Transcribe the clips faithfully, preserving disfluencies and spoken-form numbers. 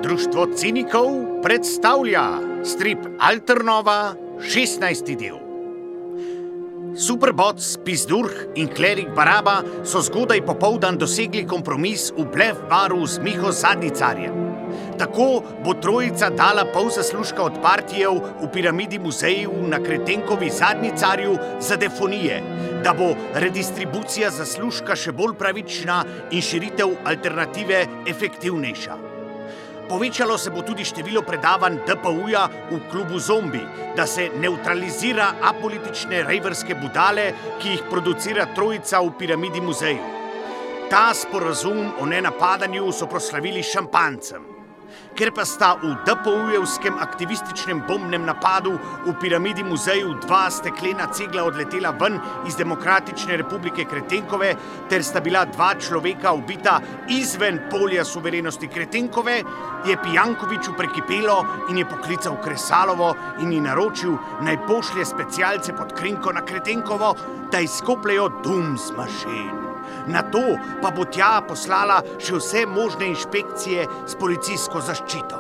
Društvo cinikov predstavlja strip Alternova, šestnajsti del. Superboc, Pizdurh in klerik Baraba so zgodaj popoldan dosegli kompromis v blef baru z Miho Zadnicarjem. Tako bo trojica dala pol zaslužka od partijev v piramidi muzeju na Kretenkovi Zadnicarju za defonije, da bo redistribucija zaslužka še bolj pravična in širitev alternative efektivnejša. Povečalo se bo tudi število predavanj D P U-ja v klubu Zombi, da se nevtralizira apolitične rejverske budale, ki jih producira trojica v piramidi muzeju. Ta sporazum o nenapadanju so proslavili šampanjcem. Ker pa sta v D P U-jevskem aktivističnem bombnem napadu v piramidi muzeju dva steklena cegla odletela ven iz Demokratične republike Kretenkove, ter sta bila dva človeka ubita izven polja suverenosti Kretenkove, je Pijankoviču prekipelo in je poklical Kresalovo in ji naročil, naj pošlje specialce pod krinko na Kretenkovo, da izkopljejo Dooms Machine. Na to pa bo tja poslala še vse možne inšpekcije s policijsko zaščito.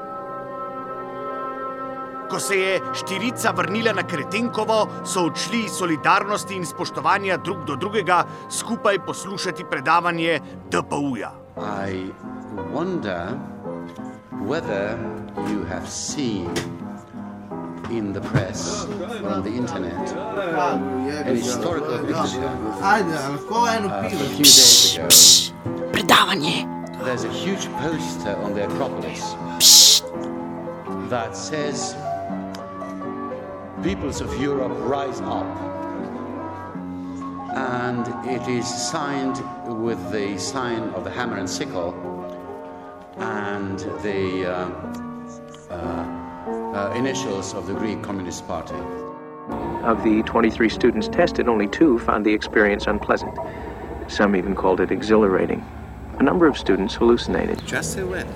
Ko se je štirica vrnila na Kretenkovo, so odšli iz solidarnosti in spoštovanja drug do drugega skupaj poslušati predavanje D P U-ja. I wonder whether you have seen in the press or on the internet an historical picture uh, a few days ago. Predavanje. There's a huge poster on the Acropolis that says peoples of Europe rise up, and it is signed with the sign of the hammer and sickle and the uh, uh, Uh, initials of the Greek Communist Party. Of the twenty-three students tested, only two found the experience unpleasant. Some even called it exhilarating. A number of students hallucinated. Just say when.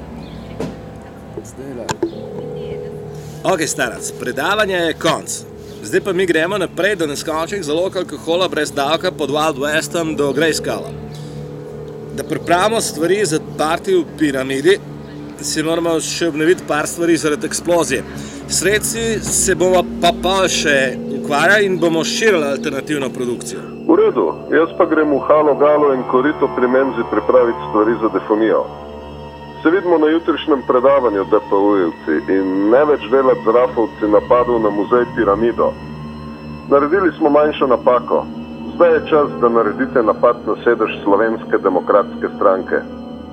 Ok, starac, predavanje je konc. Zdaj pa mi gremo naprej do neskončnih zalog alkohola brez davka pod Wild Westom do Grayscala. Da pripravimo stvari za partijo v piramidi, si moramo še obnoviti par stvari zaradi eksplozije. Sredci se bomo pa pa še ukvarjali in bomo širili alternativno produkcijo. V redu, jaz pa grem v Halo Galo in Korito pri Menzi pripraviti stvari za defonijo. Se vidimo na jutrišnjem predavanju D P U-jevci in ne več delati z rafovci napadov na muzej Piramido. Naredili smo manjšo napako. Zdaj je čas, da naredite napad na sedež Slovenske demokratske stranke.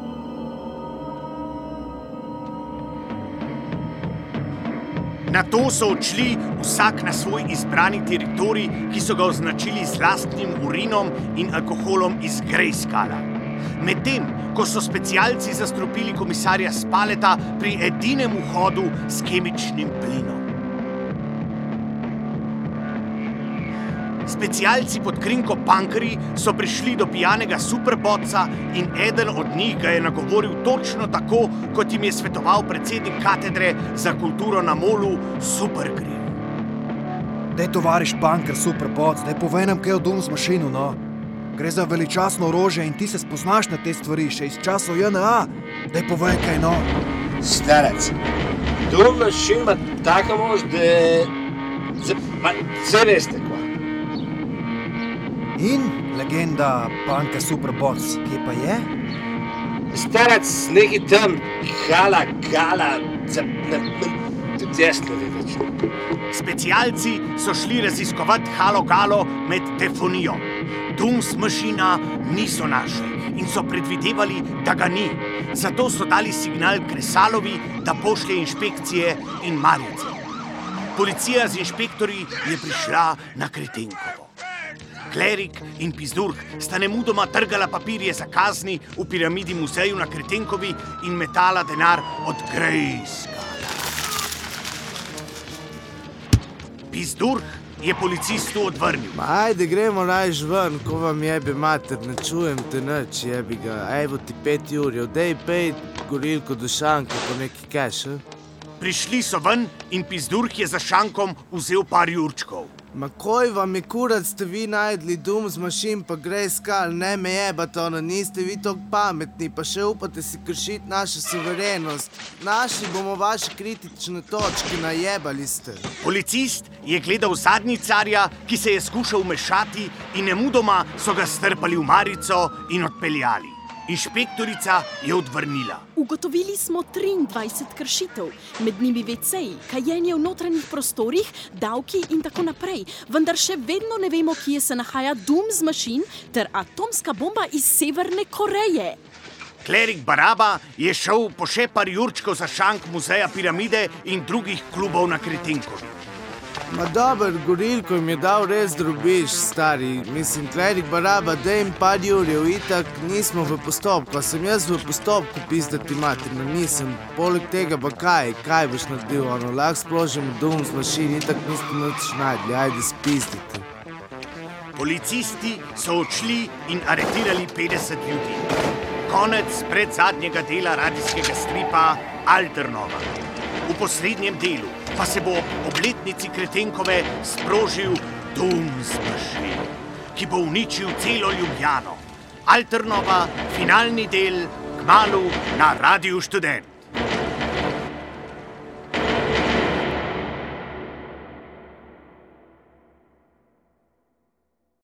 Na to so odšli vsak na svoj izbrani teritorij, ki so ga označili z lastnim urinom in alkoholom iz Grayscala. Medtem, ko so specialci zastrupili komisarja Spaleta pri edinem vhodu s kemičnim plinom. Specialci pod krinko Pankrji so prišli do pijanega Superboca in eden od njih ga je nagovoril točno tako, kot jim je svetoval predsednik katedre za kulturo na Molu Supergrill. Dej, tovariš Pankr Superboc, dej povej nam kaj o Dooms Machine, no. Gre za veličastno orožje in ti se spoznaš na te stvari, še iz časov J N A. Dej povej kaj, no. Starac, Dooms Machine ima taka moč, da... Vse veste, kva. In legenda Panka Superboc, kje pa je? Starac, neki tam, Hala, Gala, tudi jaz ne vem več. Specialci so šli raziskovati Halo Galo med defonijo. Dooms Machina niso našli in so predvidevali, da ga ni. Zato so dali signal Kresalovi, da pošlje inšpekcije in Marjece. Policija z inšpektorji je prišla na Kretenkovo. Klerik in Pizdurh sta nemudoma trgala papirje za kazni v piramidi muzeju na Kretenkovi in metala denar od Grayscala. Pizdurh je policistu odvrnil. Ajde, gremo rajš ven, ko vam jebe mater, ne čujem te nič, jebi ga. Evo ti pet ur, dej pej gorilko do šanke po neki keš, eh? Prišli so ven in Pizdurh je za šankom vzel par jurčkov. Ma koj vam je kurat, ste vi najdli dum z mašin pa Grejskal, ne me jebate, ono, niste vi tok pametni, pa še upate si kršiti našo suverenost. Našli bomo vaše kritične točke, najebali ste. Policist je gledal zadnjicarja, ki se je skušal mešati in nemudoma so ga strpali v marico in odpeljali. Inšpektorica je odvrnila. Ugotovili smo triindvajset kršitev, med njimi ve ceji, kajenje v notranjih prostorih, davki in tako naprej, vendar še vedno ne vemo, kje se nahaja dum z mašin ter atomska bomba iz Severne Koreje. Klerik Baraba je šel po še par jurčkov za šank muzeja Piramide in drugih klubov na Kretenkovi. Ma dober, gorilko jim je dal res drobiš, stari. Mislim, Klerik Baraba, dej jim par jurjev, itak nismo v postopku, a sem jaz v postopku, pizdati materno, nisem. Poleg tega pa kaj, kaj boš naredil, ono, lahko spložimo dum z mašin, itak niste nič najdli, ajde spizdite. Policisti so odšli in aretirali petdeset ljudi. Konec predzadnjega dela radijskega stripa Alternova. V poslednjem delu pa se bo ob obletnici Kretenkove sprožil dum z mašin, ki bo uničil celo Ljubljano. Alternova, finalni del, kmalu na Radiu Študent.